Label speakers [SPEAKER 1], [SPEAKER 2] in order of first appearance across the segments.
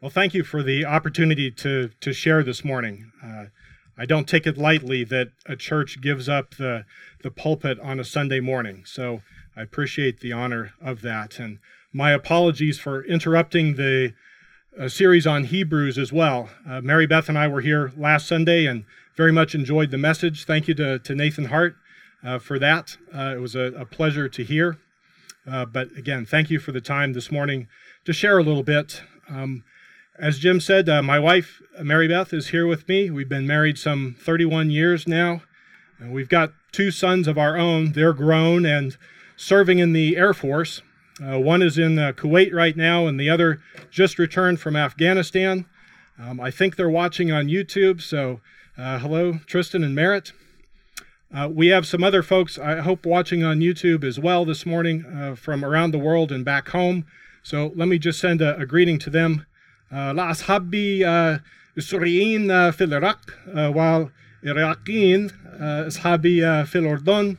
[SPEAKER 1] Well, thank you for the opportunity to share this morning. I don't take it lightly that a church gives up the pulpit on a Sunday morning, so I appreciate the honor of that. And my apologies for interrupting the series on Hebrews as well. Mary Beth and I were here last Sunday and very much enjoyed the message. Thank you to Nathan Hart for that. It was a pleasure to hear. But again, thank you for the time this morning to share a little bit. As Jim said, my wife, Mary Beth, is here with me. We've been married some 31 years now. And we've got two sons of our own. They're grown and serving in the Air Force. One is in Kuwait right now, and the other just returned from Afghanistan. I think they're watching on YouTube, so hello, Tristan and Merritt. We have some other folks, I hope, watching on YouTube as well this morning from around the world and back home. So let me just send a greeting to them. لأصحابي السوريين في العراق والعراقيين أصحابي في الأردن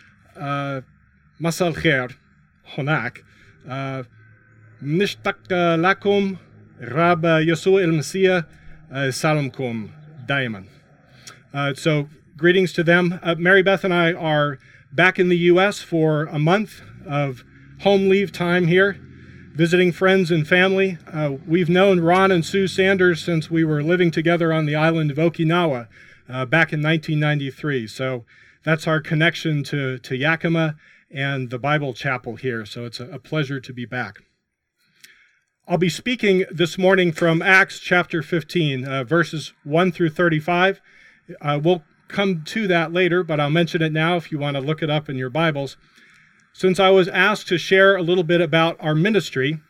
[SPEAKER 1] مساء الخير هناك نشتاق لكم رب يسوع المسيح سلامكم دائما. So greetings to them. Mary Beth and I are back in the U.S. for a month of home leave time here, visiting friends and family. We've known Ron and Sue Sanders since we were living together on the island of Okinawa back in 1993. So that's our connection to Yakima and the Bible Chapel here. So it's a pleasure to be back. I'll be speaking this morning from Acts chapter 15, verses 1 through 35. We'll come to that later, but I'll mention it now if you want to look it up in your Bibles. Since I was asked to share a little bit about our ministry,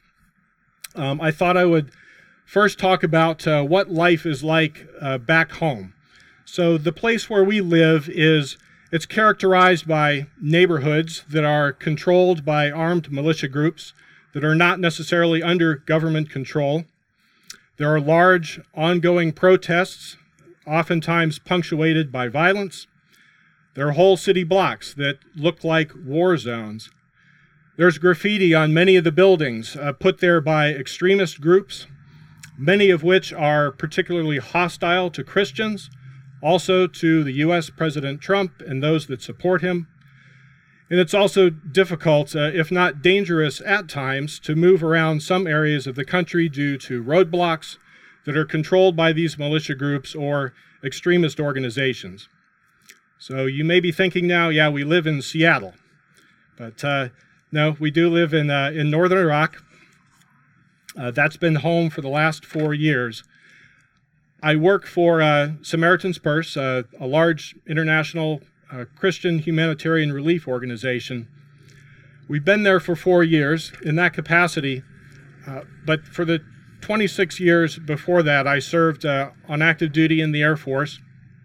[SPEAKER 1] I thought I would first talk about what life is like back home. So the place where we live it's characterized by neighborhoods that are controlled by armed militia groups that are not necessarily under government control. There are large ongoing protests, oftentimes punctuated by violence. There are whole city blocks that look like war zones. There's graffiti on many of the buildings put there by extremist groups, many of which are particularly hostile to Christians, also to the U.S. President Trump and those that support him. And it's also difficult, if not dangerous at times, to move around some areas of the country due to roadblocks that are controlled by these militia groups or extremist organizations. So you may be thinking now, yeah, we live in Seattle. But no, we do live in northern Iraq. That's been home for the last 4 years. I work for Samaritan's Purse, a large international Christian humanitarian relief organization. We've been there for 4 years in that capacity, but for the 26 years before that, I served on active duty in the Air Force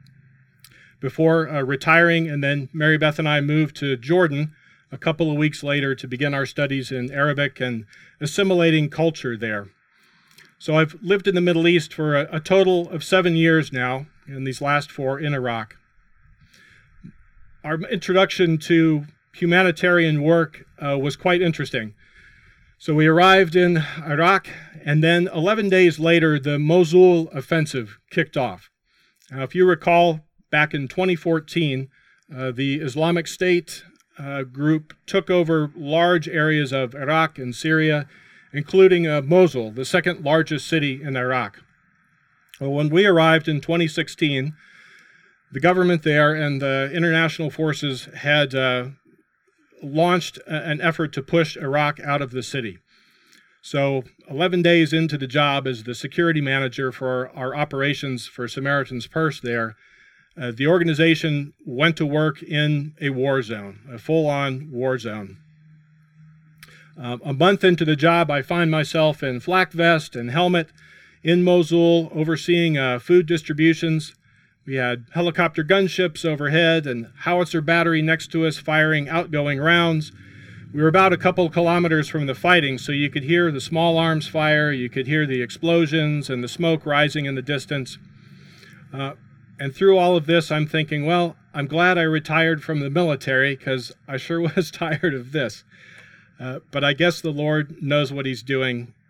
[SPEAKER 1] before retiring, and then Mary Beth and I moved to Jordan a couple of weeks later to begin our studies in Arabic and assimilating culture there. So I've lived in the Middle East for a total of 7 years now, and these last 4 in Iraq. Our introduction to humanitarian work was quite interesting. So we arrived in Iraq, and then 11 days later, the Mosul offensive kicked off. Now, if you recall, back in 2014, the Islamic State group took over large areas of Iraq and Syria, including Mosul, the second largest city in Iraq. Well, when we arrived in 2016, the government there and the international forces had launched an effort to push Iraq out of the city. So 11 days into the job as the security manager for our operations for Samaritan's Purse there, the organization went to work in a war zone, a full-on war zone. A month into the job, I find myself in flak vest and helmet in Mosul overseeing food distributions. We had helicopter gunships overhead and howitzer battery next to us firing outgoing rounds. We were about a couple kilometers from the fighting, so you could hear the small arms fire, you could hear the explosions and the smoke rising in the distance. And through all of this, I'm thinking, well, I'm glad I retired from the military because I sure was tired of this. But I guess the Lord knows what he's doing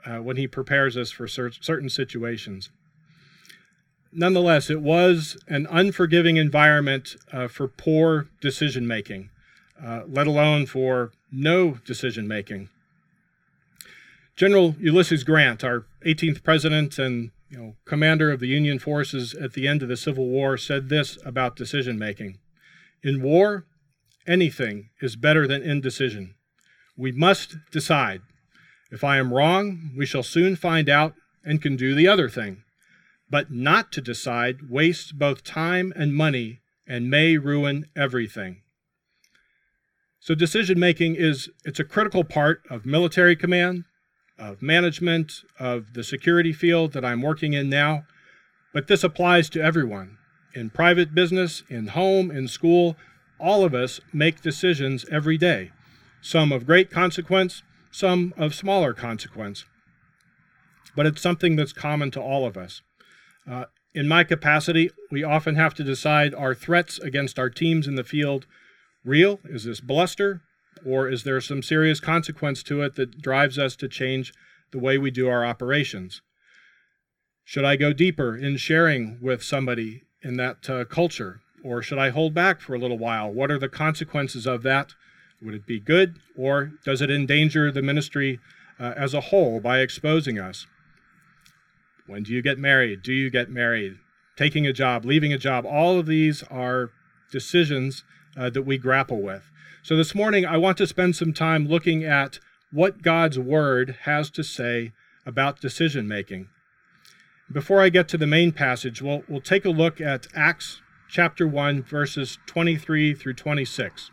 [SPEAKER 1] when he prepares us for certain situations. Nonetheless, it was an unforgiving environment for poor decision-making, let alone for no decision-making. General Ulysses Grant, our 18th president and commander of the Union forces at the end of the Civil War, said this about decision-making. In war, anything is better than indecision. We must decide. If I am wrong, we shall soon find out and can do the other thing. But not to decide wastes both time and money and may ruin everything. So decision-making it's a critical part of military command, of management, of the security field that I'm working in now. But this applies to everyone. In private business, in home, in school, all of us make decisions every day. Some of great consequence, some of smaller consequence. But it's something that's common to all of us. In my capacity, we often have to decide, are threats against our teams in the field real? Is this bluster? Or is there some serious consequence to it that drives us to change the way we do our operations? Should I go deeper in sharing with somebody in that culture? Or should I hold back for a little while? What are the consequences of that? Would it be good? Or does it endanger the ministry as a whole by exposing us? When do you get married? Do you get married? Taking a job, leaving a job, all of these are decisions that we grapple with. So this morning, I want to spend some time looking at what God's Word has to say about decision-making. Before I get to the main passage, we'll take a look at Acts chapter 1, verses 23 through 26.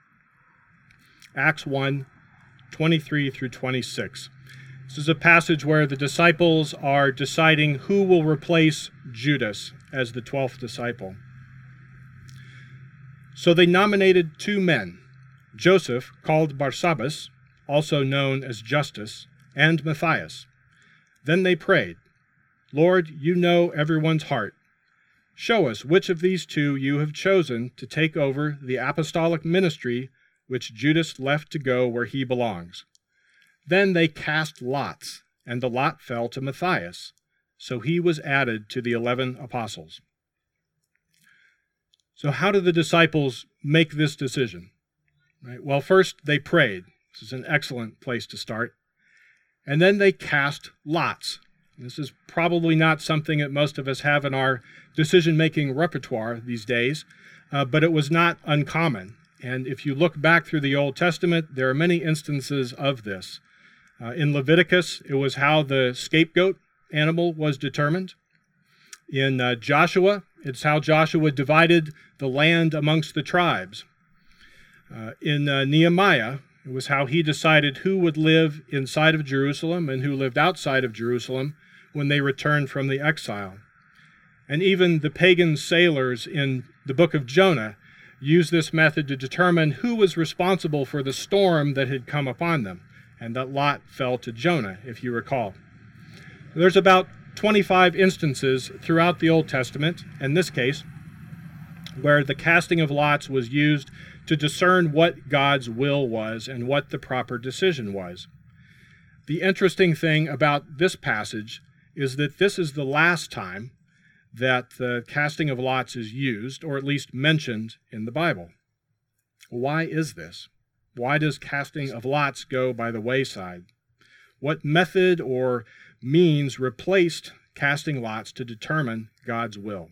[SPEAKER 1] Acts 1, 23 through 26. This is a passage where the disciples are deciding who will replace Judas as the 12th disciple. So they nominated 2 men, Joseph, called Barsabbas, also known as Justus, and Matthias. Then they prayed, Lord, you know everyone's heart. Show us which of these 2 you have chosen to take over the apostolic ministry which Judas left to go where he belongs. Then they cast lots, and the lot fell to Matthias, so he was added to the 11 apostles. So how did the disciples make this decision? Right? Well, first they prayed. This is an excellent place to start. And then they cast lots. This is probably not something that most of us have in our decision-making repertoire these days, but it was not uncommon. And if you look back through the Old Testament, there are many instances of this. In Leviticus, it was how the scapegoat animal was determined. In Joshua, it's how Joshua divided the land amongst the tribes. In Nehemiah, it was how he decided who would live inside of Jerusalem and who lived outside of Jerusalem when they returned from the exile. And even the pagan sailors in the book of Jonah used this method to determine who was responsible for the storm that had come upon them. And that lot fell to Jonah, if you recall. There's about 25 instances throughout the Old Testament, in this case, where the casting of lots was used to discern what God's will was and what the proper decision was. The interesting thing about this passage is that this is the last time that the casting of lots is used, or at least mentioned, in the Bible. Why is this? Why does casting of lots go by the wayside? What method or means replaced casting lots to determine God's will?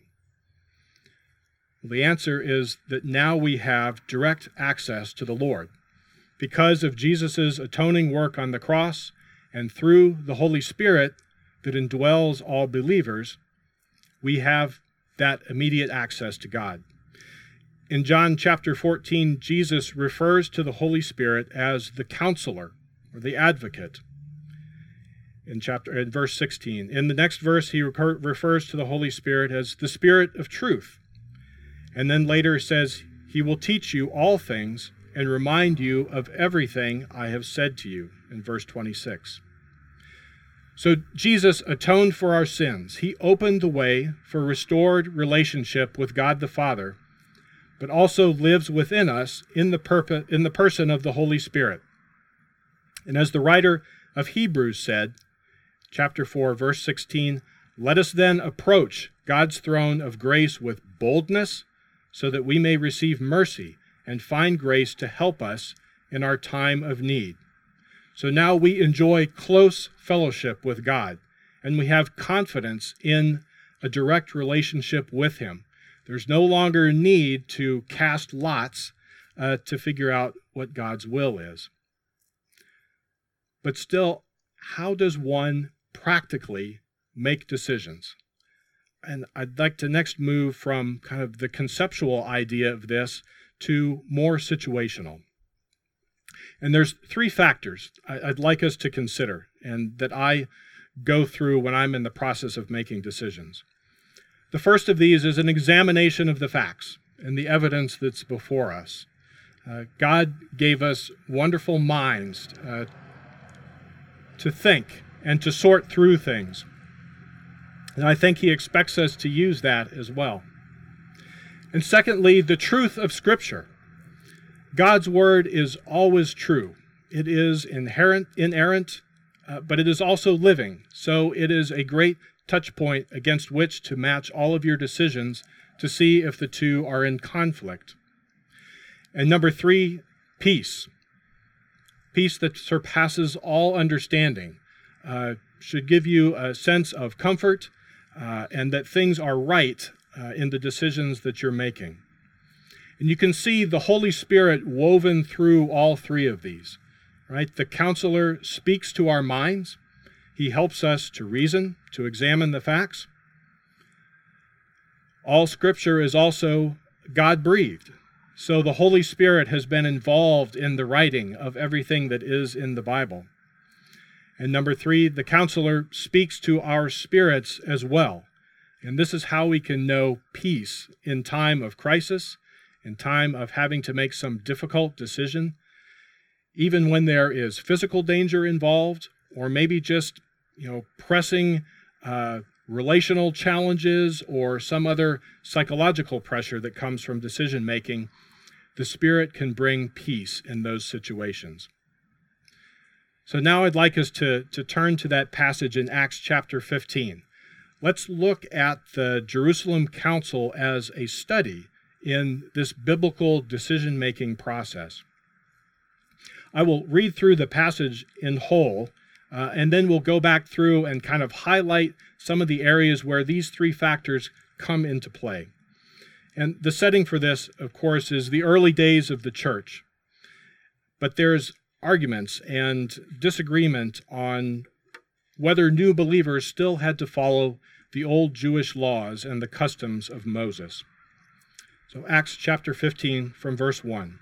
[SPEAKER 1] The answer is that now we have direct access to the Lord. Because of Jesus' atoning work on the cross and through the Holy Spirit that indwells all believers, we have that immediate access to God. In John chapter 14, Jesus refers to the Holy Spirit as the counselor or the advocate. In verse 16. In the next verse, he refers to the Holy Spirit as the Spirit of truth. And then later says, he will teach you all things and remind you of everything I have said to you, in verse 26. So Jesus atoned for our sins. He opened the way for restored relationship with God the Father, but also lives within us in the person of the Holy Spirit. And as the writer of Hebrews said, chapter 4, verse 16, "Let us then approach God's throne of grace with boldness, so that we may receive mercy and find grace to help us in our time of need." So now we enjoy close fellowship with God, and we have confidence in a direct relationship with Him. There's no longer a need to cast lots to figure out what God's will is. But still, how does one practically make decisions? And I'd like to next move from kind of the conceptual idea of this to more situational. And there's three factors I'd like us to consider and that I go through when I'm in the process of making decisions. The first of these is an examination of the facts and the evidence that's before us. God gave us wonderful minds to think and to sort through things. And I think He expects us to use that as well. And secondly, the truth of Scripture. God's Word is always true. It is inerrant, but it is also living. So it is a great touch point against which to match all of your decisions to see if the two are in conflict. And number three, peace. Peace that surpasses all understanding should give you a sense of comfort and that things are right in the decisions that you're making. And you can see the Holy Spirit woven through all three of these, right? The counselor speaks to our minds. He helps us to reason, to examine the facts. All Scripture is also God-breathed. So the Holy Spirit has been involved in the writing of everything that is in the Bible. And number three, the counselor speaks to our spirits as well. And this is how we can know peace in time of crisis, in time of having to make some difficult decision, even when there is physical danger involved, or maybe just, pressing relational challenges or some other psychological pressure that comes from decision making. The Spirit can bring peace in those situations. So now I'd like us to turn to that passage in Acts chapter 15. Let's look at the Jerusalem Council as a study in this biblical decision-making process. I will read through the passage in whole, and then we'll go back through and kind of highlight some of the areas where these three factors come into play. And the setting for this, of course, is the early days of the church. But there's arguments and disagreement on whether new believers still had to follow the old Jewish laws and the customs of Moses. So Acts chapter 15 from verse 1.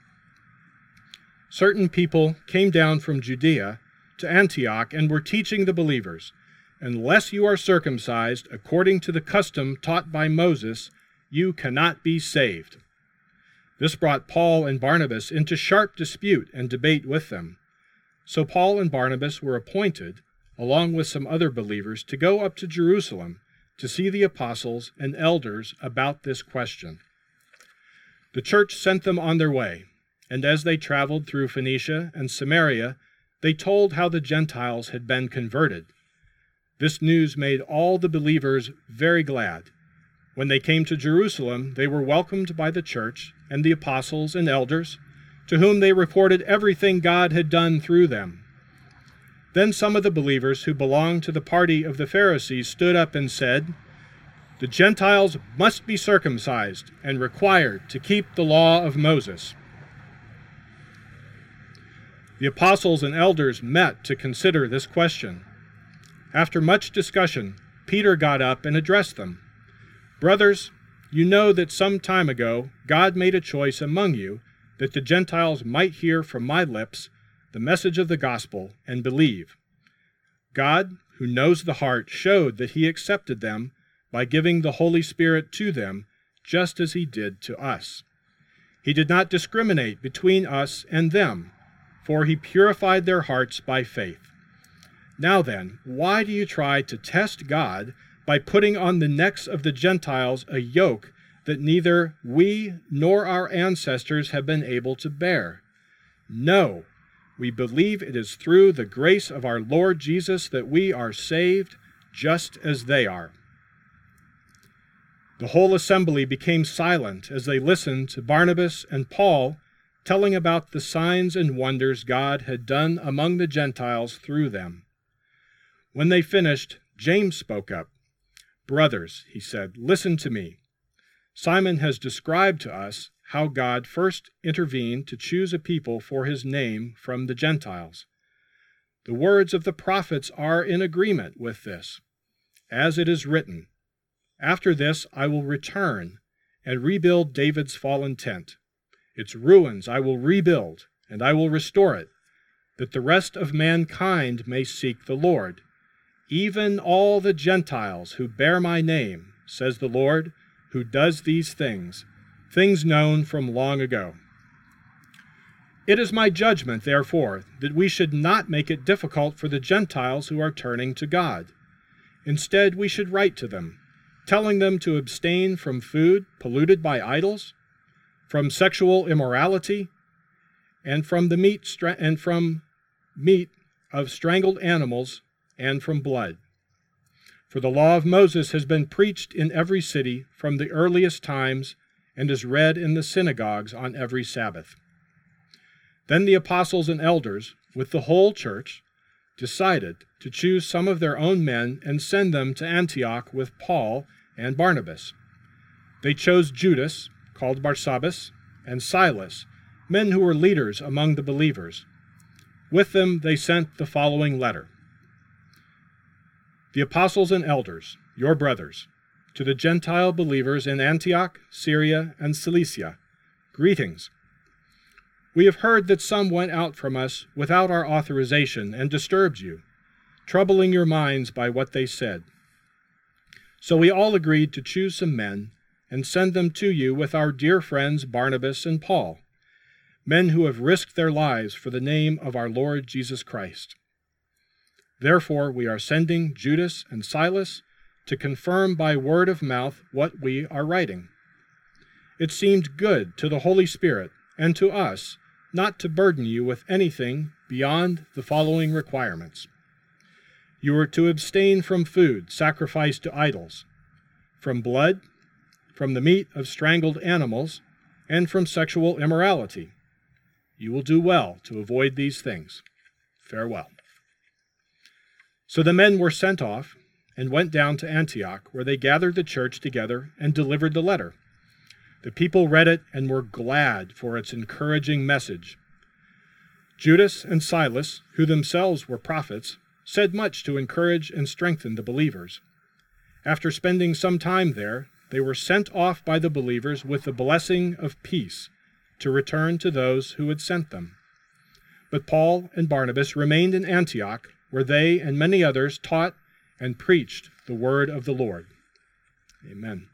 [SPEAKER 1] Certain people came down from Judea to Antioch and were teaching the believers, "Unless you are circumcised according to the custom taught by Moses, you cannot be saved." This brought Paul and Barnabas into sharp dispute and debate with them. So Paul and Barnabas were appointed, along with some other believers, to go up to Jerusalem to see the apostles and elders about this question. The church sent them on their way, and as they traveled through Phoenicia and Samaria, they told how the Gentiles had been converted. This news made all the believers very glad. When they came to Jerusalem, they were welcomed by the church and the apostles and elders, to whom they reported everything God had done through them. Then some of the believers who belonged to the party of the Pharisees stood up and said, "The Gentiles must be circumcised and required to keep the law of Moses." The apostles and elders met to consider this question. After much discussion, Peter got up and addressed them. "Brothers, you know that some time ago God made a choice among you that the Gentiles might hear from my lips the message of the gospel and believe. God, who knows the heart, showed that He accepted them by giving the Holy Spirit to them, just as He did to us. He did not discriminate between us and them, for He purified their hearts by faith. Now then, why do you try to test God by putting on the necks of the Gentiles a yoke that neither we nor our ancestors have been able to bear? No, We believe it is through the grace of our Lord Jesus that we are saved, just as they are." The whole assembly became silent as they listened to Barnabas and Paul telling about the signs and wonders God had done among the Gentiles through them. When they finished, James spoke up. "Brothers," he said, "listen to me. Simon has described to us how God first intervened to choose a people for his name from the Gentiles. The words of the prophets are in agreement with this. As it is written, 'After this I will return and rebuild David's fallen tent. Its ruins I will rebuild, and I will restore it, that the rest of mankind may seek the Lord. Even all the Gentiles who bear my name, says the Lord, who does these things, things known from long ago.' It is my judgment, therefore, that we should not make it difficult for the Gentiles who are turning to God. Instead, we should write to them, telling them to abstain from food polluted by idols, from sexual immorality, and from the meat of strangled animals, and from blood. For the law of Moses has been preached in every city from the earliest times and is read in the synagogues on every Sabbath." Then the apostles and elders, with the whole church, decided to choose some of their own men and send them to Antioch with Paul and Barnabas. They chose Judas, called Barsabbas, and Silas, men who were leaders among the believers. With them they sent the following letter. "The apostles and elders, your brothers, to the Gentile believers in Antioch, Syria, and Cilicia, greetings. We have heard that some went out from us without our authorization and disturbed you, troubling your minds by what they said. So we all agreed to choose some men and send them to you with our dear friends Barnabas and Paul, men who have risked their lives for the name of our Lord Jesus Christ. Therefore, we are sending Judas and Silas to confirm by word of mouth what we are writing. It seemed good to the Holy Spirit and to us not to burden you with anything beyond the following requirements. You are to abstain from food sacrificed to idols, from blood, from the meat of strangled animals, and from sexual immorality. You will do well to avoid these things. Farewell." So the men were sent off and went down to Antioch, where they gathered the church together and delivered the letter. The people read it and were glad for its encouraging message. Judas and Silas, who themselves were prophets, said much to encourage and strengthen the believers. After spending some time there, they were sent off by the believers with the blessing of peace to return to those who had sent them. But Paul and Barnabas remained in Antioch, where they and many others taught and preached the word of the Lord. Amen.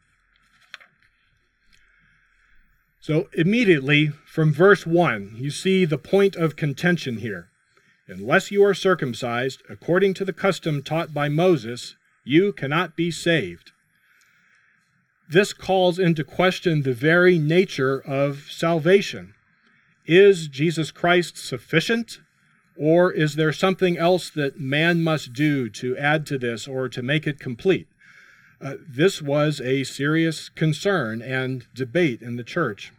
[SPEAKER 1] So immediately from verse 1, you see the point of contention here. Unless you are circumcised according to the custom taught by Moses, you cannot be saved. This calls into question the very nature of salvation. Is Jesus Christ sufficient, or is there something else that man must do to add to this or to make it complete? This was a serious concern and debate in the church.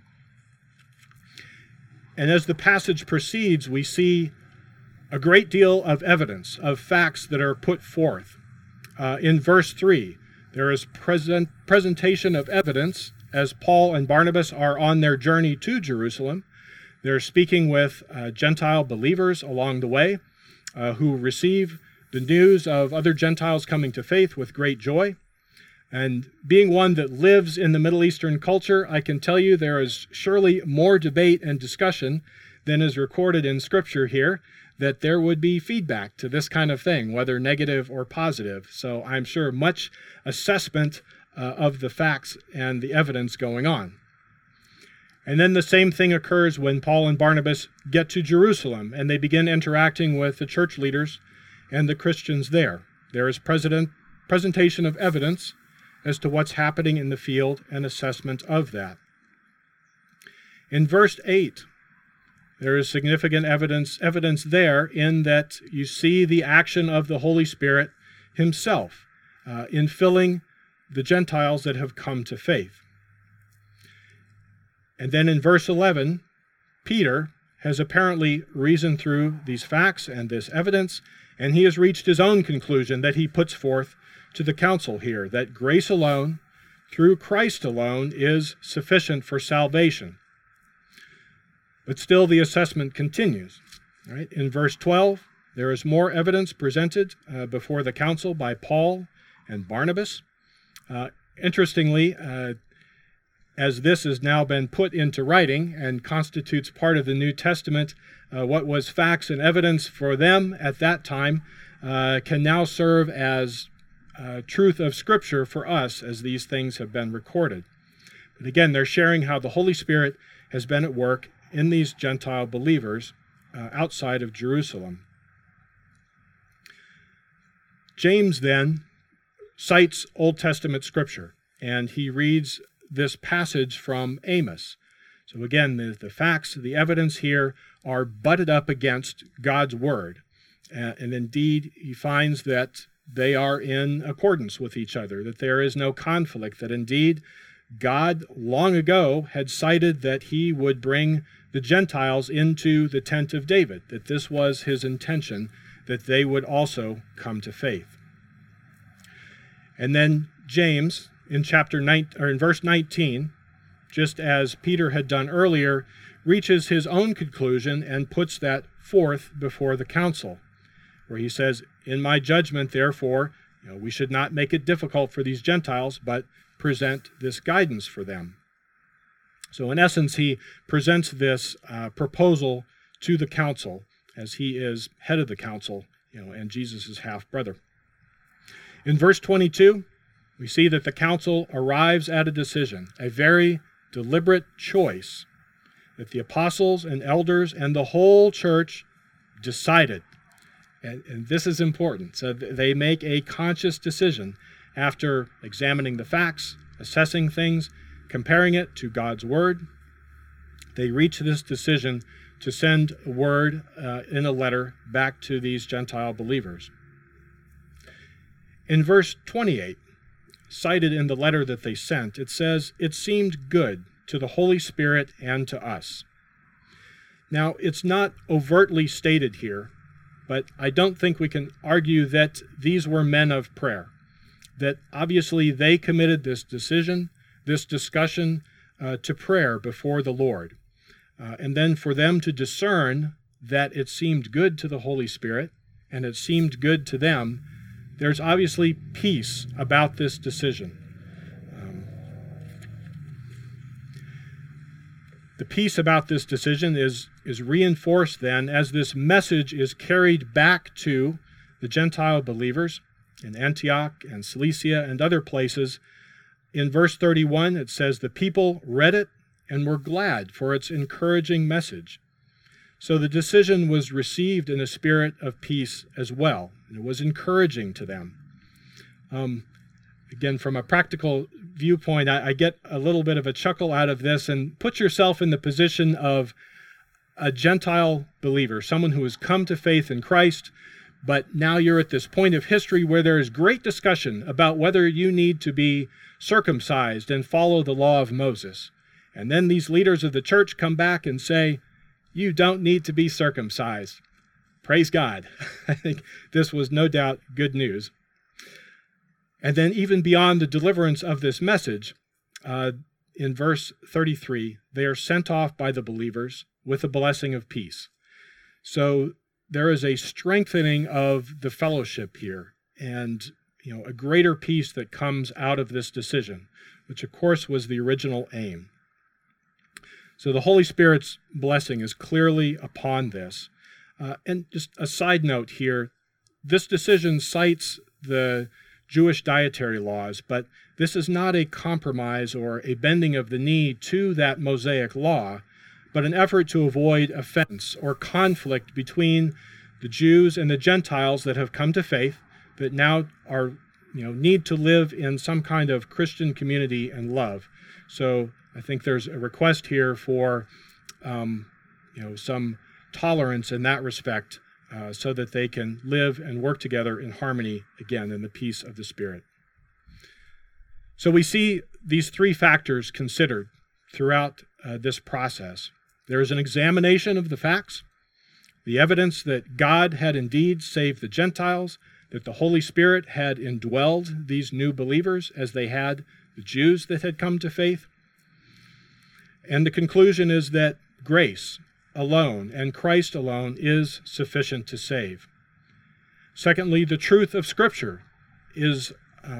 [SPEAKER 1] And as the passage proceeds, we see a great deal of evidence, of facts that are put forth. In verse 3, there is presentation of evidence as Paul and Barnabas are on their journey to Jerusalem. They're speaking with Gentile believers along the way who receive the news of other Gentiles coming to faith with great joy. And being one that lives in the Middle Eastern culture, I can tell you there is surely more debate and discussion than is recorded in Scripture here, that there would be feedback to this kind of thing, whether negative or positive. So I'm sure much assessment of the facts and the evidence going on. And then the same thing occurs when Paul and Barnabas get to Jerusalem and they begin interacting with the church leaders and the Christians there. There is presentation of evidence as to what's happening in the field and assessment of that. In verse 8, There is significant evidence there in that you see the action of the Holy Spirit himself in filling the Gentiles that have come to faith. And then in verse 11, Peter has apparently reasoned through these facts and this evidence, and he has reached his own conclusion that he puts forth to the council here, that grace alone, through Christ alone, is sufficient for salvation. But still the assessment continues. Right? In verse 12, there is more evidence presented before the council by Paul and Barnabas. Interestingly, as this has now been put into writing and constitutes part of the New Testament, what was facts and evidence for them at that time can now serve as truth of Scripture for us as these things have been recorded. But again, they're sharing how the Holy Spirit has been at work in these Gentile believers outside of Jerusalem. James then cites Old Testament Scripture, and he reads this passage from Amos. So again, the facts, the evidence here are butted up against God's Word. And indeed, he finds that they are in accordance with each other, that there is no conflict, that indeed God long ago had cited that he would bring the Gentiles into the tent of David, that this was his intention, that they would also come to faith. And then James, in verse 19, just as Peter had done earlier, reaches his own conclusion and puts that forth before the council, where he says, "In my judgment, therefore, we should not make it difficult for these Gentiles, but present this guidance for them." So in essence, he presents this proposal to the council, as he is head of the council, and Jesus is half-brother. In verse 22, we see that the council arrives at a decision, a very deliberate choice, that the apostles and elders and the whole church decided. And this is important. So they make a conscious decision after examining the facts, assessing things, comparing it to God's Word. They reach this decision to send a word in a letter back to these Gentile believers. In verse 28, cited in the letter that they sent, it says, "It seemed good to the Holy Spirit and to us." Now, it's not overtly stated here, but I don't think we can argue that these were men of prayer, that obviously they committed this decision, this discussion to prayer before the Lord. And then for them to discern that it seemed good to the Holy Spirit and it seemed good to them, there's obviously peace about this decision. The peace about this decision is reinforced then as this message is carried back to the Gentile believers in Antioch and Cilicia and other places. In verse 31, it says, "The people read it and were glad for its encouraging message." So the decision was received in a spirit of peace as well, and it was encouraging to them. Again, from a practical viewpoint, I get a little bit of a chuckle out of this, and put yourself in the position of a Gentile believer, someone who has come to faith in Christ, but now you're at this point of history where there is great discussion about whether you need to be circumcised and follow the law of Moses. And then these leaders of the church come back and say, "You don't need to be circumcised." Praise God. I think this was no doubt good news. And then even beyond the deliverance of this message, in verse 33, they are sent off by the believers with a blessing of peace. So there is a strengthening of the fellowship here, and a greater peace that comes out of this decision, which of course was the original aim. So the Holy Spirit's blessing is clearly upon this. And just a side note here, this decision cites the Jewish dietary laws, but this is not a compromise or a bending of the knee to that Mosaic law, but an effort to avoid offense or conflict between the Jews and the Gentiles that have come to faith, that now are, need to live in some kind of Christian community and love. So I think there's a request here for some tolerance in that respect, so that they can live and work together in harmony again in the peace of the Spirit. So we see these three factors considered throughout this process. There is an examination of the facts, the evidence that God had indeed saved the Gentiles, that the Holy Spirit had indwelled these new believers as they had the Jews that had come to faith. And the conclusion is that grace alone and Christ alone is sufficient to save. Secondly, the truth of Scripture is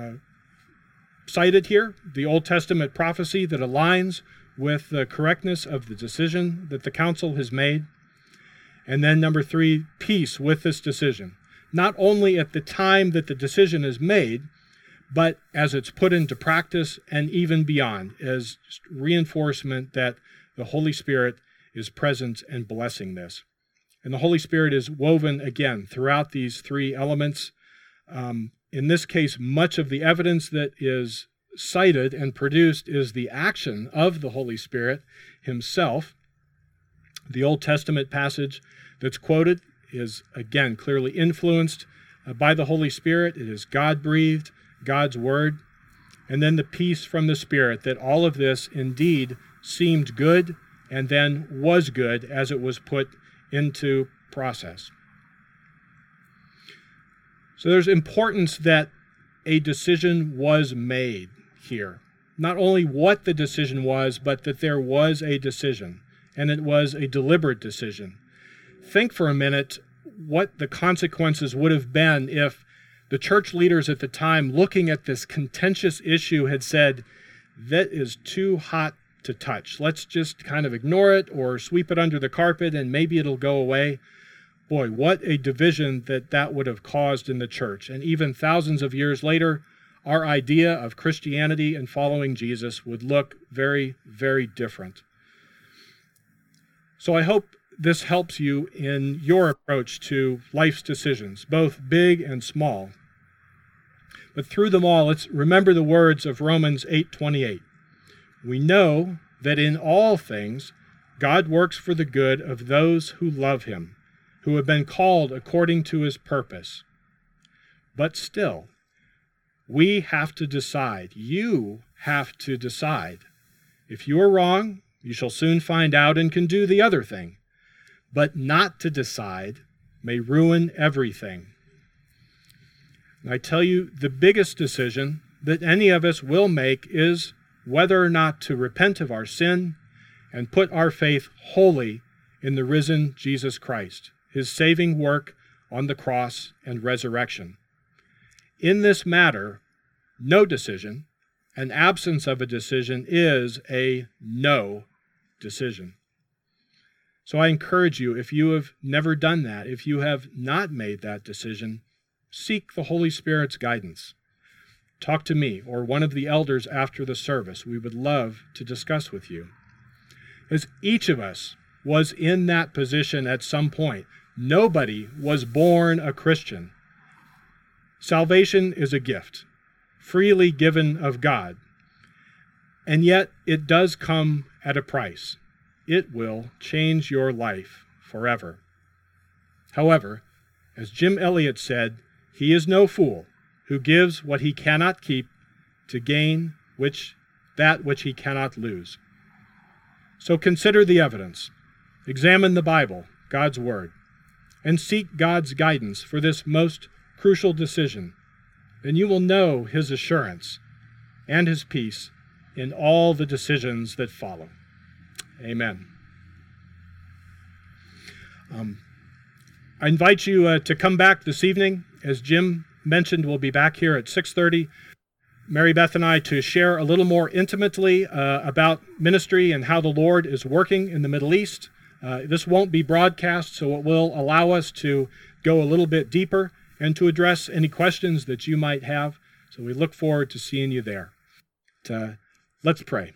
[SPEAKER 1] cited here, the Old Testament prophecy that aligns with the correctness of the decision that the council has made. And then number three, peace with this decision, not only at the time that the decision is made, but as it's put into practice and even beyond, as reinforcement that the Holy Spirit is present and blessing this. And the Holy Spirit is woven again throughout these three elements. In this case, much of the evidence that is cited and produced is the action of the Holy Spirit himself. The Old Testament passage that's quoted is, again, clearly influenced by the Holy Spirit. It is God-breathed, God's word. And then the peace from the Spirit, that all of this indeed seemed good and then was good as it was put into process. So there's importance that a decision was made here. Not only what the decision was, but that there was a decision, and it was a deliberate decision. Think for a minute what the consequences would have been if the church leaders at the time, looking at this contentious issue, had said, that is too hot to touch. Let's just kind of ignore it or sweep it under the carpet and maybe it'll go away. Boy, what a division that would have caused in the church. And even thousands of years later, our idea of Christianity and following Jesus would look very, very different. So I hope this helps you in your approach to life's decisions, both big and small. But through them all, let's remember the words of Romans 8:28. We know that in all things God works for the good of those who love him, who have been called according to his purpose. But still, we have to decide. You have to decide. If you are wrong, you shall soon find out and can do the other thing. But not to decide may ruin everything. And I tell you, the biggest decision that any of us will make is whether or not to repent of our sin and put our faith wholly in the risen Jesus Christ, his saving work on the cross and resurrection. In this matter, no decision, an absence of a decision, is a no decision. So I encourage you, if you have never done that, if you have not made that decision, seek the Holy Spirit's guidance. Talk to me or one of the elders after the service. We would love to discuss with you. As each of us was in that position at some point, nobody was born a Christian. Salvation is a gift, freely given of God. And yet it does come at a price. It will change your life forever. However, as Jim Elliot said, he is no fool who gives what he cannot keep to gain that which he cannot lose. So consider the evidence, examine the Bible, God's Word, and seek God's guidance for this most crucial decision. Then you will know his assurance and his peace in all the decisions that follow. Amen. I invite you to come back this evening. As Jim mentioned, we'll be back here at 6:30. Mary Beth and I to share a little more intimately about ministry and how the Lord is working in the Middle East. This won't be broadcast, so it will allow us to go a little bit deeper and to address any questions that you might have. So we look forward to seeing you there. Let's pray.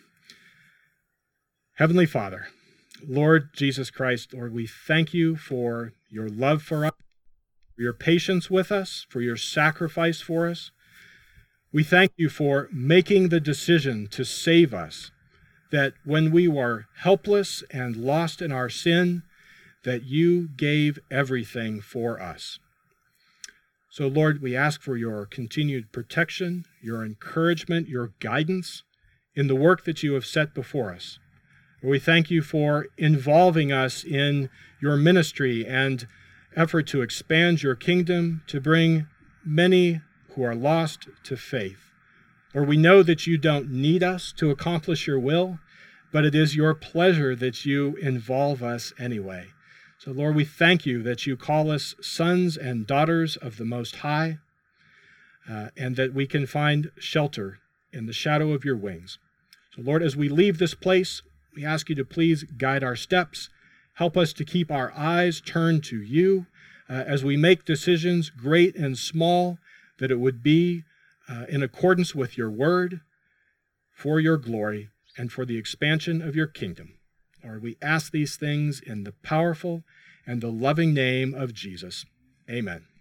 [SPEAKER 1] Heavenly Father, Lord Jesus Christ, Lord, we thank you for your love for us, for your patience with us, for your sacrifice for us. We thank you for making the decision to save us, that when we were helpless and lost in our sin, that you gave everything for us. So, Lord, we ask for your continued protection, your encouragement, your guidance in the work that you have set before us. We thank you for involving us in your ministry and effort to expand your kingdom, to bring many who are lost to faith. Lord, we know that you don't need us to accomplish your will, but it is your pleasure that you involve us anyway. So, Lord, we thank you that you call us sons and daughters of the Most High, and that we can find shelter in the shadow of your wings. So, Lord, as we leave this place, we ask you to please guide our steps. Help us to keep our eyes turned to you as we make decisions, great and small, that it would be in accordance with your word, for your glory, and for the expansion of your kingdom. Lord, we ask these things in the powerful and the loving name of Jesus. Amen.